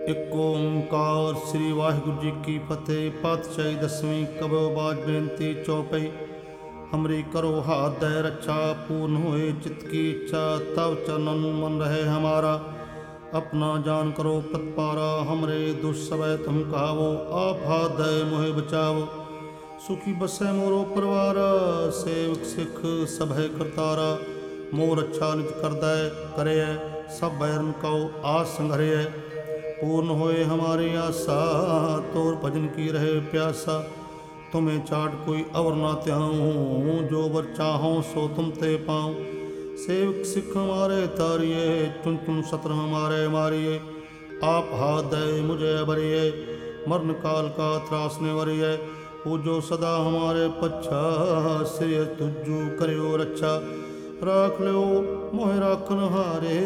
ਇੱਕ ਓਂਕਾਰ ਸ੍ਰੀ ਵਾਹਿਗੁਰੂ ਜੀ ਕੀ ਫਤਿਹ। ਪਾਤਸ਼ਾਹੀ ਦਸਵੀਂ ਕਬੋ ਬਾਜ ਬੇਨਤੀ ਚੌਪਈ। हमरी करो हाथ दय रक्षा, पूर्ण होए चित्त की इच्छा, तब चरणन मन रहे हमारा। अपना जान करो प्रतिपारा, हमरे दुष्सवय तुम कहावो, आप हाथ दय मोहे बचावो। सुखी बसै मोरो परिवार, सेवक सिख सब है करतारा। मोर अच्छा निज कर दय करे, सब बैरन कहो आस संघरे। पूर्ण होए हमारी आशा, तोर भजन की रहे प्यासा। तुम्हें चाट कोई अवर ना त्याऊँ, जो वर चाहो सो तुम ते पाऊँ। सेवक सिख हमारे तारिये, चुन चुन शत्रु हमारे मारिये। आप हाथ दय मुझे बरिये, मरण काल का त्रासने वरिये। पूजो सदा हमारे पच्छा, श्री तुझू करियो रक्षा। राख लो मोहे राखन हारे,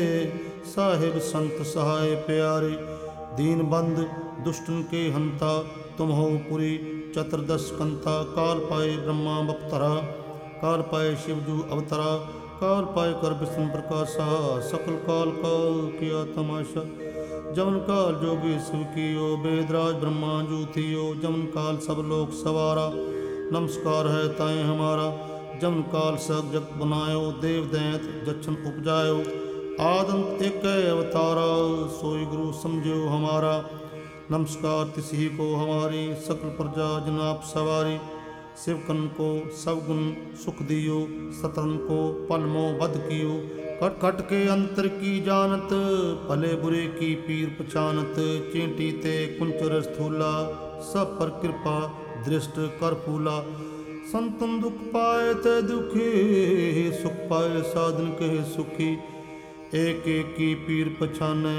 साहिब संत सहाय प्यारे। दीन बंद दुष्टन के हंता, तुम हो पुरी चतुर्दश कंथा। काल पाए ब्रह्मा बपतरा, काल पाए शिवजू अवतरा। काल पाए कर विष्णु प्रकाशा, सकल काल का किया तमाशा। जमन काल जोगी शिव कियो, वेदराज ब्रह्मा जू थियो। जमन काल सब लोक सवारा, नमस्कार है ताए हमारा। जमन काल सब जग बनायो, देव दैत जच्छन उपजायो। आदंत एक अवतारा, सोई गुरु समझो हमारा। नमस्कार तिसी को हमारी, सकल प्रजा जनाब सवारी। शिवकन को सब गुण सुख दियो, सतरन को पलमो बद कियो। कट कट के अंतर की जानत, भले बुरे की पीर पहचानत। चींटी ते कुंचर स्थूला, सब पर कृपा दृष्ट कर फूला। संतन दुख पाए ते दुखी, सुख पाए साधन के सुखी। एक एक की पीर पछाने,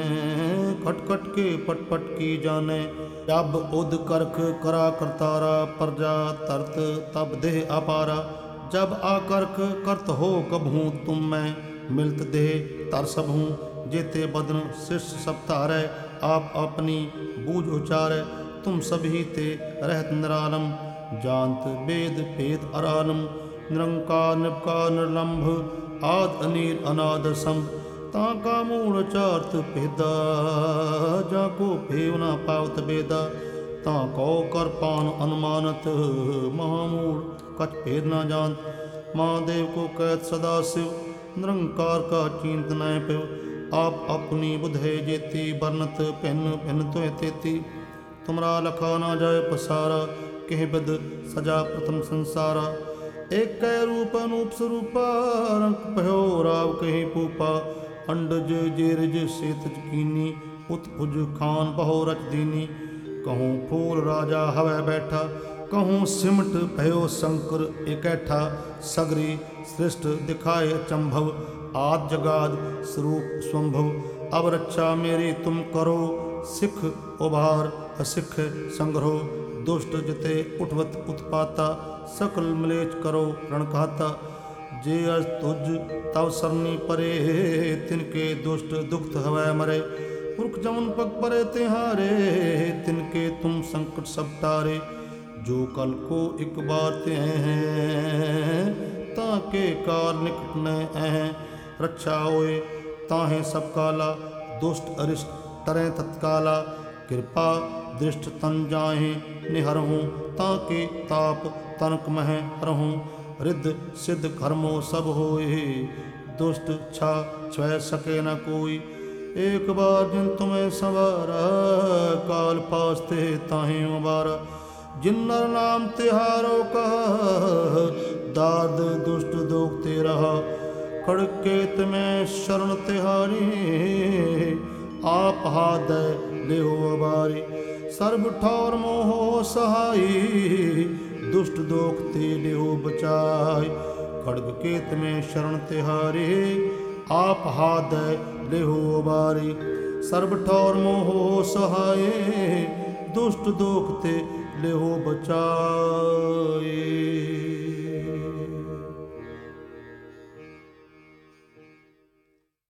खट खट के पट पट की जाने। जब उद करख करा करतारा, प्रजा तरत तब देह अपारा। जब आकर्ख करत हो कबहूँ, तुम मैं मिलत देह तर सब हूँ। जेते बदन शिष्य सब तारै, आप अपनी बूझ उचारै। तुम सभी ते रहत निरालम, जानत वेद भेद अरालम। निरंकार निरकार निर्लंभ, आद अनीर अनाद संभ। ताका मूल चार्त भेदा, जाको भेव न पावत बेदा। ताको कर पान अनुमानत, महामूल कछ भेद न जानत। महादेव को कहत सदा शिव, निरंकार का चिंत न पिव। आप अपनी बुधे जेती, बरनत भिन्न भिन्न तो तेती। तुमरा लखा न जाय पसारा, कह बिद सजा प्रथम संसारा। एक रूप अनूप स्वरूपा, रंग भयो राव कहीं पूपा। अंडज जेरज सेतज कीनी, उत्भुज खान बहो रच दीनी। कहूँ फूल राजा हवै बैठा, कहूँ सिमट भयो शंकर इकैठा। सगरी सृष्ट दिखाए अचंभव, आद जगाद स्वरूप स्वंभव। अब रक्षा मेरी तुम करो, सिख उभार असिख संग्रहो। दुष्ट जते उठवत उत्पाता, सकल मलेच करो रणघाता। जे अज तुझ तव सरनी परे, तिनके दुष्ट दुखत हवै मरे। पुरख जमन पग परे तिहारे, तिनके तुम संकट सब टारे। जो कल को एक बार ते हैं, ताके काल निकट न हैं। रक्षा होए ताहे सब काला, दुष्ट अरिष्ट टरें तत्काला। कृपा दृष्ट तन जाहे निहरहूँ, ताके ताप तनक मह हरहूँ। रिद्ध सिद्ध कर्मो सब होए, दुष्ट छा छुए सके न कोई। एक बार जिन तुम्हें संवारा, काल पासते ताहे उबारा। जिन नर नाम तिहारो कहा, दाद दुष्ट दोगते रहा। खड़केत में शरण तिहारी, आप हाथ लेहो अबारी। सर्ब ठौर मोहो सहाई, दुष्ट दोख ते लेहो बचाई। खड़ग केत में शरण तिहारे, आप हाथ लेहो अबारी। सर्ब ठौर मोहो सहाय, दुष्ट दोख ते लेहो बचाई।